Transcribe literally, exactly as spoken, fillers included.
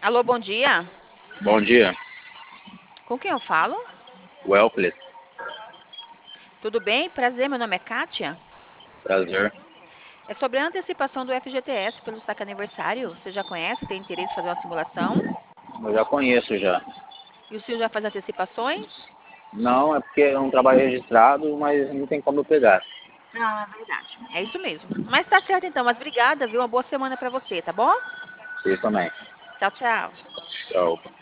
Alô, bom dia. Bom dia, Com quem eu falo? Welclis, Tudo bem? Prazer, meu nome é Kátia. prazer. É sobre a antecipação do F G T S pelo saque aniversário. Você já conhece? Tem interesse em fazer uma simulação? Eu já conheço já. E o senhor já faz antecipações? Não, é porque é um trabalho registrado, mas não tem como eu pegar. Ah, verdade. É isso mesmo. Mas tá certo então. Mas obrigada, viu? Uma boa semana pra você, tá bom? Isso também. Tchau, tchau. Tchau.